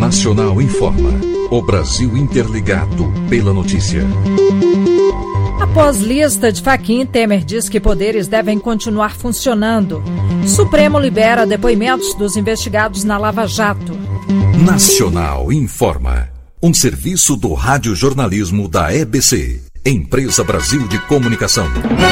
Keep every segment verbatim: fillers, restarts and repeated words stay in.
Nacional informa. O Brasil interligado pela notícia. Após lista de Fachin, Temer diz que poderes devem continuar funcionando. Supremo libera depoimentos dos investigados na Lava Jato. Nacional informa. Um serviço do radiojornalismo da E B C, Empresa Brasil de Comunicação.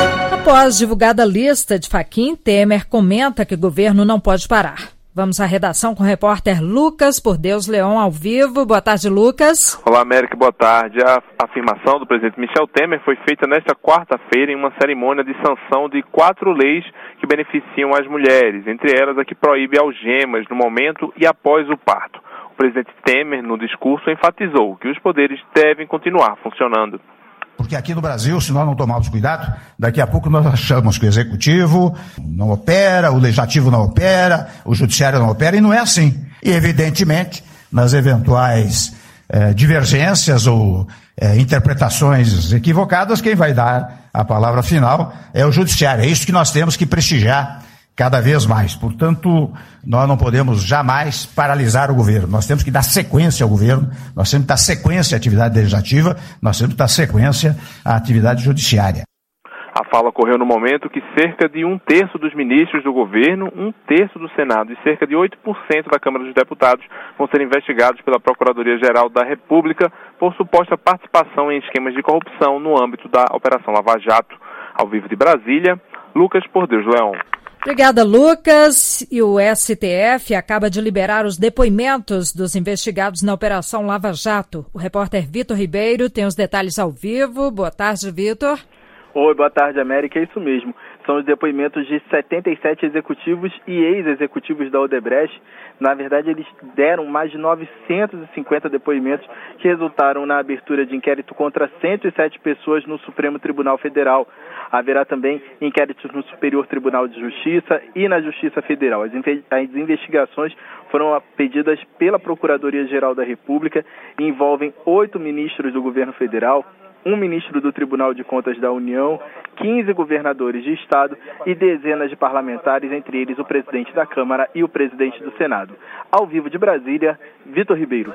Após divulgada a lista de Fachin, Temer comenta que o governo não pode parar. Vamos à redação com o repórter Lucas Por Deus Leão ao vivo. Boa tarde, Lucas. Olá, América, boa tarde. A afirmação do presidente Michel Temer foi feita nesta quarta-feira em uma cerimônia de sanção de quatro leis que beneficiam as mulheres, entre elas a que proíbe algemas no momento e após o parto. O presidente Temer, no discurso, enfatizou que os poderes devem continuar funcionando. Porque aqui no Brasil, se nós não tomarmos cuidado, daqui a pouco nós achamos que o executivo não opera, o legislativo não opera, o judiciário não opera, e não é assim. E, evidentemente, nas eventuais eh, divergências ou eh, interpretações equivocadas, quem vai dar a palavra final é o judiciário. É isso que nós temos que prestigiar cada vez mais. Portanto, nós não podemos jamais paralisar o governo. Nós temos que dar sequência ao governo, nós temos que dar sequência à atividade legislativa, nós temos que dar sequência à atividade judiciária. A fala ocorreu no momento que cerca de um terço dos ministros do governo, um terço do Senado e cerca de oito por cento da Câmara dos Deputados vão ser investigados pela Procuradoria-Geral da República por suposta participação em esquemas de corrupção no âmbito da Operação Lava Jato. Ao vivo de Brasília, Lucas Por Deus Leão. Obrigada, Lucas. E o S T F acaba de liberar os depoimentos dos investigados na Operação Lava Jato. O repórter Vitor Ribeiro tem os detalhes ao vivo. Boa tarde, Vitor. Oi, boa tarde, América. É isso mesmo. São os depoimentos de setenta e sete executivos e ex-executivos da Odebrecht. Na verdade, eles deram mais de novecentos e cinquenta depoimentos que resultaram na abertura de inquérito contra cento e sete pessoas no Supremo Tribunal Federal. Haverá também inquéritos no Superior Tribunal de Justiça e na Justiça Federal. As investigações foram pedidas pela Procuradoria-Geral da República e envolvem oito ministros do governo federal, um ministro do Tribunal de Contas da União, quinze governadores de estado e dezenas de parlamentares, entre eles o presidente da Câmara e o presidente do Senado. Ao vivo de Brasília, Vitor Ribeiro.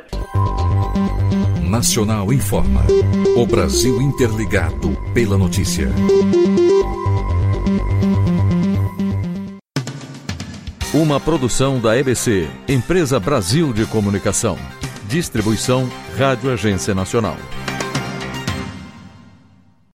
Nacional informa. O Brasil interligado pela notícia. Uma produção da E B C, Empresa Brasil de Comunicação. Distribuição Rádio Agência Nacional.